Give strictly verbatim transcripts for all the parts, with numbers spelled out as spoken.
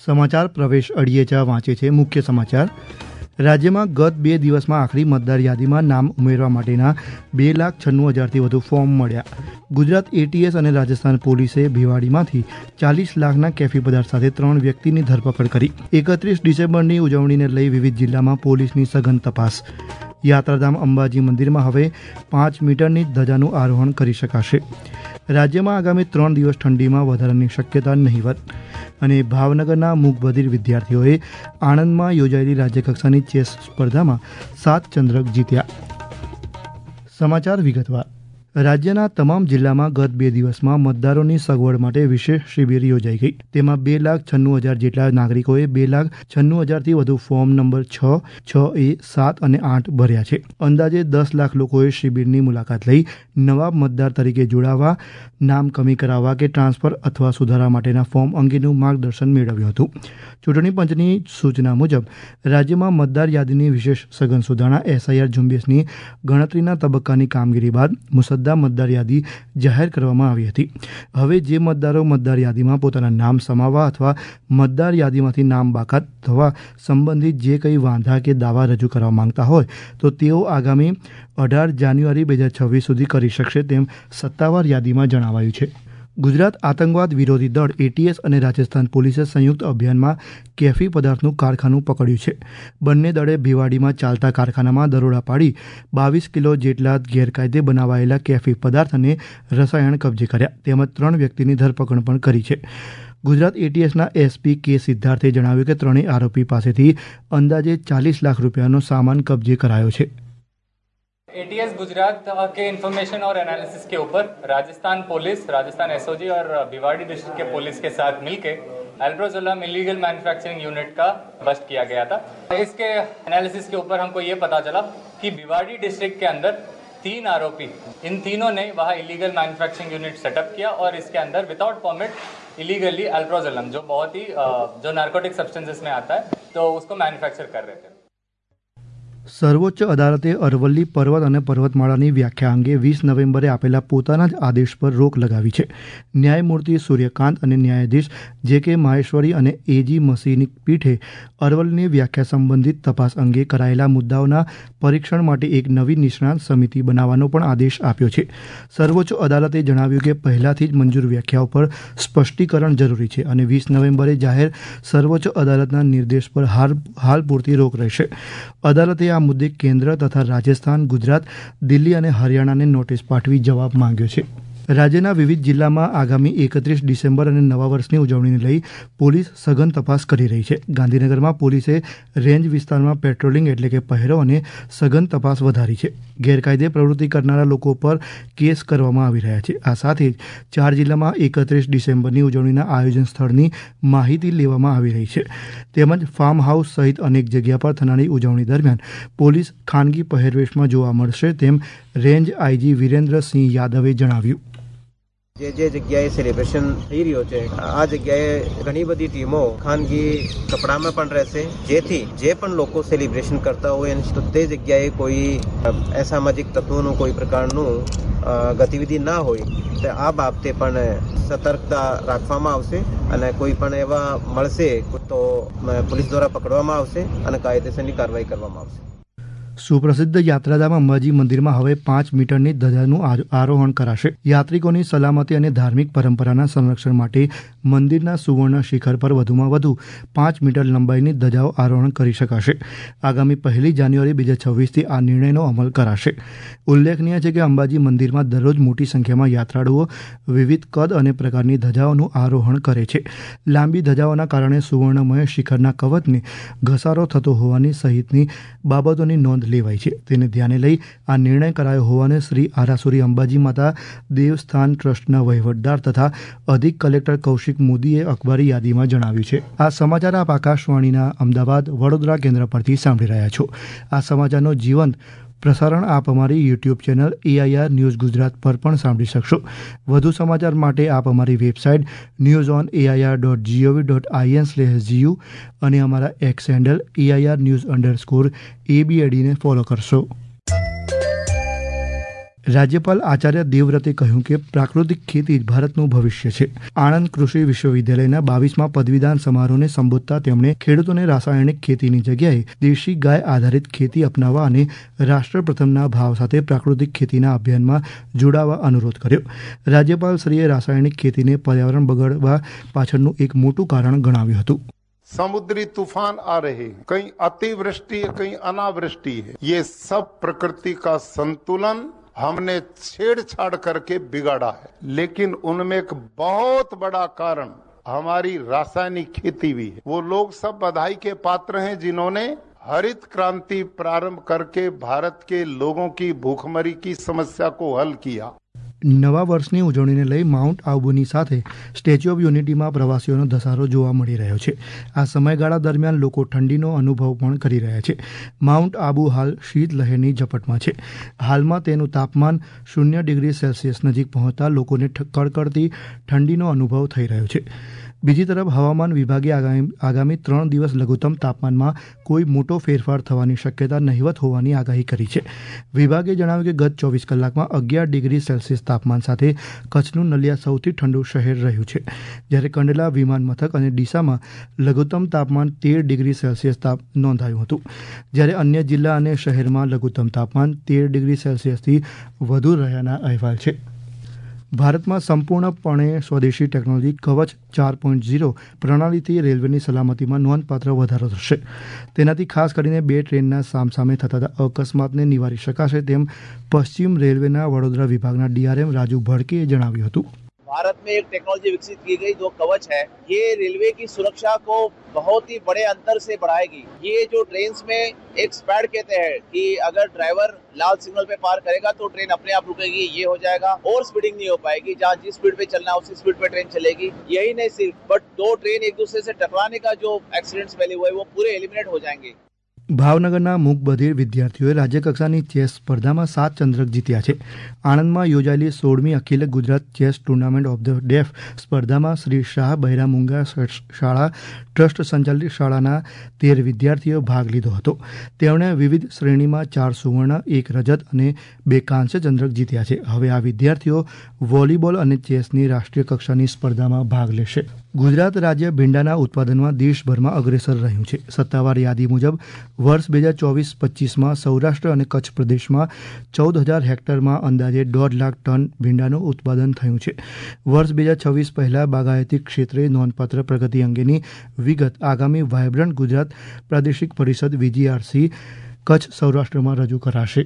સમાચાર પ્રવેશ અડિયેચા વાંચે છે. મુખ્ય સમાચાર. રાજ્યમાં ગત બે દિવસમાં આખરી મતદાર યાદીમાં નામ ઉમેરવા માટેના બે લાખ છન્નું હજારથી વધુ ફોર્મ મળ્યા. ગુજરાત એટીએસ અને રાજસ્થાન પોલીસે ભિવાડીમાંથી ચાલીસ લાખના કેફી પદાર્થ સાથે ત્રણ વ્યક્તિની ધરપકડ કરી. એકત્રીસ ડિસેમ્બરની ઉજવણીને લઈ વિવિધ જિલ્લામાં પોલીસની સઘન તપાસ. યાત્રાધામ અંબાજી મંદિરમાં હવે પાંચ મીટરની ધજાનું આરોહણ કરી શકાશે. રાજ્યમાં આગામી ત્રણ દિવસ ઠંડીમાં વધારાની શક્યતા નહીવત. અને ભાવનગરના મૂકબધિર વિદ્યાર્થીઓએ આણંદમાં યોજાયેલી રાજ્યકક્ષાની ચેસ સ્પર્ધામાં સાત ચંદ્રક જીત્યા. સમાચાર વિગતવાર. રાજ્યના તમામ જિલ્લામાં ગત બે દિવસમાં મતદારોની સગવડ માટે વિશેષ શિબિર યોજાઈ ગઈ. તેમાં બે લાખ છન્નું હજાર જેટલા નાગરિકોએ બે લાખ છન્નું હજારથી વધુ ફોર્મ નંબર છ, છ એ, સાત અને આઠ ભર્યા છે. અંદાજે દસ લાખ લોકોએ શિબિરની મુલાકાત લઈ નવા મતદાર તરીકે જોડાવા, નામ કમી કરાવવા કે ટ્રાન્સફર અથવા સુધારા માટેના ફોર્મ અંગેનું માર્ગદર્શન મેળવ્યું હતું. ચૂંટણી પંચની સૂચના મુજબ રાજ્યમાં મતદાર યાદીની વિશેષ સઘન સુધારણા એસઆઈઆર ઝુંબેશની ગણતરીના તબક્કાની કામગીરી બાદ મુસદ્દા મતદાર યાદી જાહેર કરવામાં આવી હતી. હવે જે મતદારો મતદાર યાદીમાં પોતાના નામ સમાવવા અથવા મતદાર યાદીમાંથી નામ બાકાત થવા સંબંધિત જે કંઈ વાંધા કે દાવા રજૂ કરવા માંગતા હોય તો તેઓ આગામી અઢાર જાન્યુઆરી બે હજાર છવ્વીસ સુધી કરી શકશે તેમ સત્તાવાર યાદીમાં જણાવાયું છે. ગુજરાત આતંકવાદ વિરોધી દળ એટીએસ અને રાજસ્થાન પોલીસે સંયુક્ત અભિયાનમાં કેફી પદાર્થનું કારખાનું પકડ્યું છે. બંને દળે ભિવાડીમાં ચાલતા કારખાનામાં દરોડા પાડી બાવીસ કિલો જેટલા ગેરકાયદે બનાવાયેલા કેફી પદાર્થ અને રસાયણ કબજે કર્યા. તેમજ ત્રણ વ્યક્તિની ધરપકડ પણ કરી છે. ગુજરાત એટીએસના એસપી કે સિદ્ધાર્થે જણાવ્યું કે ત્રણેય આરોપી પાસેથી અંદાજે ચાલીસ લાખ રૂપિયાનો સામાન કબજે કરાયો છે. एटीएस गुजरात के इंफॉर्मेशन और एनालिसिस के ऊपर राजस्थान पुलिस, राजस्थान एसओजी और भिवाड़ी डिस्ट्रिक्ट के पुलिस के साथ मिलके अल्प्रोजोलम इलीगल मैन्युफैक्चरिंग यूनिट का बस्ट किया गया था. इसके एनालिसिस के ऊपर हमको ये पता चला कि भिवाड़ी डिस्ट्रिक्ट के अंदर तीन आरोपी, इन तीनों ने वहाँ इलीगल मैन्युफैक्चरिंग यूनिट सेटअप किया और इसके अंदर विदाउट परमिट इलीगली अल्प्रोजोलम जो बहुत ही जो नार्कोटिक सब्सटेंसेस में आता है तो उसको मैन्युफैक्चर कर रहे थे. સર્વોચ્ચ અદાલતે અરવલ્લી પર્વત અને પર્વતમાળાની વ્યાખ્યા અંગે વીસ નવેમ્બરે આપેલા પોતાના જ આદેશ પર રોક લગાવી છે. ન્યાયમૂર્તિ સૂર્યકાંત અને ન્યાયાધીશ જે કે માહેશ્વરી અને એજી મસીની પીઠે અરવલ્લીની વ્યાખ્યા સંબંધિત તપાસ અંગે કરાયેલા મુદ્દાઓના પરીક્ષણ માટે એક નવી નિષ્ણાત સમિતિ બનાવવાનો પણ આદેશ આપ્યો છે. સર્વોચ્ચ અદાલતે જણાવ્યું કે પહેલાથી જ મંજૂર વ્યાખ્યાઓ પર સ્પષ્ટીકરણ જરૂરી છે અને વીસ નવેમ્બરે જાહેર સર્વોચ્ચ અદાલતના નિર્દેશ પર હાલ હાલ પૂરતી રોક રહેશે. અદાલતે આ મુદ્દે કેન્દ્ર તથા રાજસ્થાન, ગુજરાત, દિલ્હી અને હરિયાણાને નોટિસ પાઠવી જવાબ માંગ્યો છે. રાજ્યના વિવિધ જિલ્લામાં આગામી એકત્રીસ ડિસેમ્બર અને નવા વર્ષની ઉજવણીને લઈ પોલીસ સઘન તપાસ કરી રહી છે. ગાંધીનગરમાં પોલીસે રેન્જ વિસ્તારમાં પેટ્રોલિંગ એટલે કે પહેરો અને સઘન તપાસ વધારી છે. ગેરકાયદે પ્રવૃત્તિ કરનારા લોકો પર કેસ કરવામાં આવી રહ્યા છે. આ સાથે જ ચાર જિલ્લામાં એકત્રીસ ડિસેમ્બરની ઉજવણીના આયોજન સ્થળની માહિતી લેવામાં આવી રહી છે. તેમજ ફાર્મ હાઉસ સહિત અનેક જગ્યા પર થનારી ઉજવણી દરમિયાન પોલીસ ખાનગી પહેરવેશમાં જોવા મળશે તેમ રેન્જ આઈજી વિરેન્દ્રસિંહ યાદવે જણાવ્યું. જે જે જગ્યાએ સેલિબ્રેશન થઈ રહ્યો છે આ જગ્યાએ ઘણી બધી ટીમો ખાનગી કપડામાં પણ રહેશે, જેથી જે પણ લોકો સેલિબ્રેશન કરતા હોય તો તે જગ્યાએ કોઈ અસામાજિક તત્વોનું કોઈ પ્રકારનું ગતિવિધિ ના હોય તો આ બાબતે પણ સતર્કતા રાખવામાં આવશે અને કોઈ પણ એવા મળશે તો પોલીસ દ્વારા પકડવામાં આવશે અને કાયદેસરની કાર્યવાહી કરવામાં આવશે. સુપ્રસિદ્ધ યાત્રાધામ અંબાજી મંદિરમાં હવે પાંચ મીટરની ધજાનું આરોહણ કરાશે. યાત્રિકોની સલામતી અને ધાર્મિક પરંપરાના સંરક્ષણ માટે મંદિરના સુવર્ણ શિખર પર વધુમાં વધુ પાંચ મીટર લંબાઈની ધજાઓ આરોહણ કરી શકાશે. આગામી પહેલી જાન્યુઆરી બે હજાર છવ્વીસથી આ નિર્ણયનો અમલ કરાશે. ઉલ્લેખનીય છે કે અંબાજી મંદિરમાં દરરોજ મોટી સંખ્યામાં યાત્રાળુઓ વિવિધ કદ અને પ્રકારની ધજાઓનું આરોહણ કરે છે. લાંબી ધજાઓના કારણે સુવર્ણમય શિખરના કવચને ઘસારો થતો હોવાની સહિતની બાબતોની નોંધ લેવાઈ છે. તેને ધ્યાને લઈ આ નિર્ણય કરાયો હોવાને શ્રી આરાસુરી અંબાજી માતા દેવસ્થાન ટ્રસ્ટના વહીવટદાર તથા અધિક કલેક્ટર કૌશિક મોદીએ અખબારી યાદીમાં જણાવ્યું છે. આ સમાચાર આપ આકાશવાણીના અમદાવાદ વડોદરા કેન્દ્ર પરથી સાંભળી રહ્યા છો. આ સમાચારનો જીવંત પ્રસારણ આપ અમારી YouTube channel AIR news Gujarat પર પણ સાંભળી શકશો. વધુ સમાચાર માટે આપ અમારી website news on AIR dot GOV dot IN slash GU અને અમારા X handle AIR news underscore એબીએડીને ફોલો કરશો. રાજ્યપાલ આચાર્ય દેવવ્રતે કહ્યું કે પ્રાકૃતિક ખેતી જ ભારતનું ભવિષ્ય છે. આણંદ કૃષિ વિશ્વવિદ્યાલયના બાવીસમાં પદવીદાન સમારોહને સંબોધતા તેમણે ખેડૂતોને રાસાયણિક ખેતીની જગ્યાએ દેશી ગાય આધારિત ખેતી અપનાવવા અને રાષ્ટ્ર પ્રથમના ભાવ સાથે પ્રાકૃતિક ખેતીના અભિયાનમાં જોડાવા અનુરોધ કર્યો. રાજ્યપાલશ્રીએ રાસાયણિક ખેતીને પર્યાવરણ બગાડવા પાછળનું એક મોટું કારણ ગણાવ્યું હતું. समुद्री तूफान आ रहे हैं, कहीं अतिवृष्टि है, कहीं अनावृष्टि है. ये सब प्रकृति का संतुलन हमने छेड़छाड़ करके बिगाड़ा है. लेकिन उनमें एक बहुत बड़ा कारण हमारी रासायनिक खेती भी है. वो लोग सब बधाई के पात्र हैं जिन्होंने हरित क्रांति प्रारंभ करके भारत के लोगों की भूखमरी की समस्या को हल किया. નવા વર્ષની ઉજવણીને લઈ માઉન્ટ આબુની સાથે સ્ટેચ્યુ ઓફ યુનિટીમાં પ્રવાસીઓનો ધસારો જોવા મળી રહ્યો છે. આ સમયગાળા દરમિયાન લોકો ઠંડીનો અનુભવ પણ કરી રહ્યા છે. માઉન્ટ આબુ હાલ શીત લહેરની ઝપટમાં છે. હાલમાં તેનું તાપમાન શૂન્ય ડિગ્રી સેલ્સિયસ નજીક પહોંચતા લોકોને કડકડતી ઠંડીનો અનુભવ થઈ રહ્યો છે. બીજી તરફ હવામાન વિભાગે આગામી આગામી ત્રણ દિવસ લઘુત્તમ તાપમાનમાં કોઈ મોટો ફેરફાર થવાની શક્યતા નહિવત હોવાની આગાહી કરી છે. વિભાગે જણાવ્યું કે ગત ચોવીસ કલાકમાં અગિયાર ડિગ્રી સેલ્સિયસ તાપમાન સાથે કચ્છનું નલિયા સૌથી ઠંડુ શહેર રહ્યું છે, જ્યારે કંડલા વિમાન મથક અને ડીસામાં લઘુત્તમ તાપમાન તેર ડિગ્રી સેલ્સિયસ તાપ નોંધાયું હતું, જ્યારે અન્ય જિલ્લા અને શહેરમાં લઘુત્તમ તાપમાન તેર ડિગ્રી સેલ્સિયસથી વધુ રહ્યાના અહેવાલ છે. ભારતમાં સંપૂર્ણપણે સ્વદેશી ટેકનોલોજી કવચ ચાર પોઈન્ટ ઝીરો પ્રણાલીથી રેલવેની સલામતીમાં નોંધપાત્ર વધારો થશે. તેનાથી ખાસ કરીને બે ટ્રેનના સામસામે થતા અકસ્માતને નિવારી શકાશે તેમ પશ્ચિમ રેલવેના વડોદરા વિભાગના ડીઆરએમ રાજુ ભડકેએ જણાવ્યું હતું. भारत में एक टेक्नोलॉजी विकसित की गई जो कवच है, ये रेलवे की सुरक्षा को बहुत ही बड़े अंतर से बढ़ाएगी. ये जो ट्रेन में एक स्पैड कहते हैं कि अगर ड्राइवर लाल सिग्नल पे पार करेगा तो ट्रेन अपने आप रुकेगी, ये हो जाएगा. और स्पीडिंग नहीं हो पाएगी, जहाँ जिस स्पीड पे चलना है उसी स्पीड पे ट्रेन चलेगी. यही नहीं सिर्फ, बट दो ट्रेन एक दूसरे से टकराने का जो एक्सीडेंट्स पहले हुआ है वो पूरे एलिमिनेट हो जाएंगे. ભાવનગરના મૂક બધિર વિદ્યાર્થીઓએ રાજ્યકક્ષાની ચેસ સ્પર્ધામાં સાત ચંદ્રક જીત્યા છે. આણંદમાં યોજાયેલી સોળમી અખિલ Gujarat chess tournament of the deaf સ્પર્ધામાં શ્રી શાહ બહેરા મુંગા શાળા ટ્રસ્ટ સંચાલિત શાળાના તેર વિદ્યાર્થીઓ ભાગ લીધો હતો. તેમણે વિવિધ શ્રેણીમાં ચાર સુવર્ણ, એક રજત અને બે કાંસ્ય ચંદ્રક જીત્યા છે. હવે આ વિદ્યાર્થીઓ વોલીબોલ અને ચેસની રાષ્ટ્રીય કક્ષાની સ્પર્ધામાં ભાગ લેશે. ગુજરાત રાજ્ય ભીંડાના ઉત્પાદનમાં દેશભરમાં અગ્રેસર રહ્યું છે. સત્તાવાર યાદી મુજબ વર્ષ બે હજાર ચોવીસ પચીસમાં સૌરાષ્ટ્ર અને કચ્છ પ્રદેશમાં ચૌદ હજાર હેક્ટરમાં અંદાજે દોઢ લાખ ટન ભીંડાનું ઉત્પાદન થયું છે. વર્ષ બે હજાર છવ્વીસ પહેલા બાગાયતી ક્ષેત્રે નોંધપાત્ર પ્રગતિ અંગેની વિગત આગામી વાયબ્રન્ટ ગુજરાત પ્રાદેશિક પરિષદ વીજીઆરસી કચ્છ સૌરાષ્ટ્રમાં રજૂ કરાશે.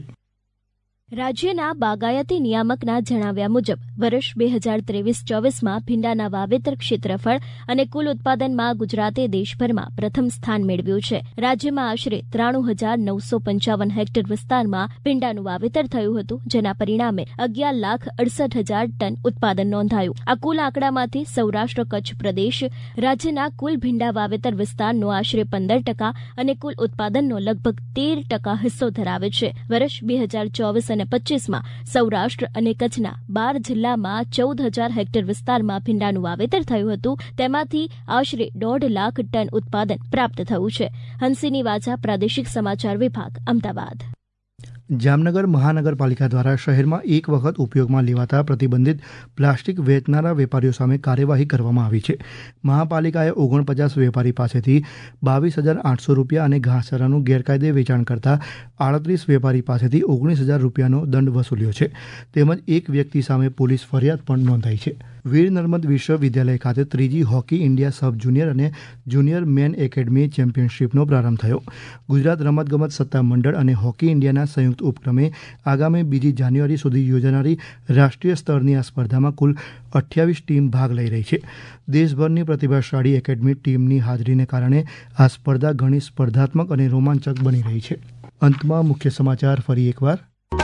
રાજ્યના બાગાયતી નિયામકના જણાવ્યા મુજબ વર્ષ બે હજાર ત્રેવીસ ચોવીસમાં ભીંડાના વાવેતર ક્ષેત્રફળ અને કુલ ઉત્પાદનમાં ગુજરાતે દેશભરમાં પ્રથમ સ્થાન મેળવ્યું છે. રાજ્યમાં આશરે ત્રાણું હજાર નવસો પંચાવન હેક્ટર વિસ્તારમાં ભીંડાનું વાવેતર થયું હતું, જેના પરિણામે અગિયાર લાખ અડસઠ હજાર ટન ઉત્પાદન નોંધાયું. આ કુલ આંકડામાંથી સૌરાષ્ટ્ર કચ્છ પ્રદેશ રાજ્યના કુલ ભીંડા વાવેતર વિસ્તારનો આશરે પંદર ટકા અને કુલ ઉત્પાદનનો લગભગ તેર ટકા હિસ્સો ધરાવે છે. વર્ષ બે હજાર ચોવીસ અને પચીસમાં સૌરાષ્ટ્ર અને કચ્છના બાર જિલ્લામાં ચૌદ હજાર હેક્ટર વિસ્તારમાં ભીંડાનું વાવેતર થયું હતું. તેમાંથી આશરે દોઢ લાખ ટન ઉત્પાદન પ્રાપ્ત થયું છે. હંસિની વાજા, પ્રાદેશિક સમાચાર વિભાગ, અમદાવાદ. જામનગર મહાનગરપાલિકા દ્વારા શહેરમાં એક વખત ઉપયોગમાં લેવાતા પ્રતિબંધિત પ્લાસ્ટિક વેચનારા વેપારીઓ સામે કાર્યવાહી કરવામાં આવી છે. મહાપાલિકાએ ઓગણપચાસ વેપારી પાસેથી બાવીસ હજાર આઠસો રૂપિયા અને ઘાસચારાનું ગેરકાયદે વેચાણ કરતા આડત્રીસ વેપારી પાસેથી ઓગણીસ હજાર રૂપિયાનો દંડ વસૂલ્યો છે. તેમજ એક વ્યક્તિ સામે પોલીસ ફરિયાદ પણ નોંધાઈ છે. વીર નર્મદ વિશ્વવિદ્યાલય ખાતે ત્રીજી હોકી ઇન્ડિયા સબ જુનિયર અને જુનિયર મેન એકેડમી ચેમ્પિયનશિપનો પ્રારંભ થયો. ગુજરાત રમતગમત સત્તા મંડળ અને હોકી ઇન્ડિયાના સંયુક્ત ઉપક્રમે આગામી બીજી જાન્યુઆરી સુધી યોજાનારી રાષ્ટ્રીય સ્તરની આ સ્પર્ધામાં કુલ અઠ્યાવીસ ટીમ ભાગ લઈ રહી છે. દેશભરની પ્રતિભાશાળી એકેડમી ટીમની હાજરીને કારણે આ સ્પર્ધા ઘણી સ્પર્ધાત્મક અને રોમાંચક બની રહી છે. અંતમાં મુખ્ય સમાચાર ફરી એકવાર.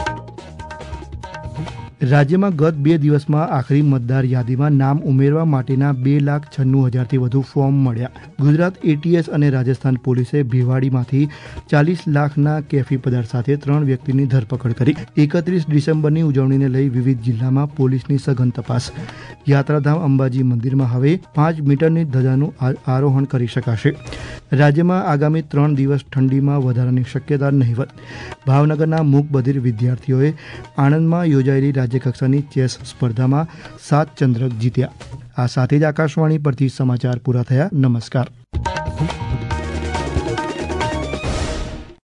રાજ્યમાં ગત બે દિવસમાં આખરી મતદાર યાદીમાં નામ ઉમેરવા માટેના બે લાખ છન્નું હજારથી વધુ ફોર્મ મળ્યા. ગુજરાત એટીએસ અને રાજસ્થાન પોલીસે ભિવાડીમાંથી ચાલીસ લાખના કેફી પદાર્થ સાથે ત્રણ વ્યક્તિની ધરપકડ કરી. એકત્રીસ ડિસેમ્બરની ઉજવણીને લઈ વિવિધ જિલ્લામાં પોલીસની સઘન તપાસ. યાત્રાધામ અંબાજી મંદિરમાં હવે પાંચ મીટરની ધજાનું આરોહણ કરી શકાશે. રાજ્યમાં આગામી ત્રણ દિવસ ઠંડીમાં વધારાની શક્યતા નહીવત. ભાવનગરના મૂક બધિર વિદ્યાર્થીઓએ આણંદમાં યોજાયેલી રાજ્યકક્ષાની ચેસ સ્પર્ધામાં સાત ચંદ્રક જીત્યા. આ સાથે જ આકાશવાણી પરથી સમાચાર પૂરા થયા. નમસ્કાર.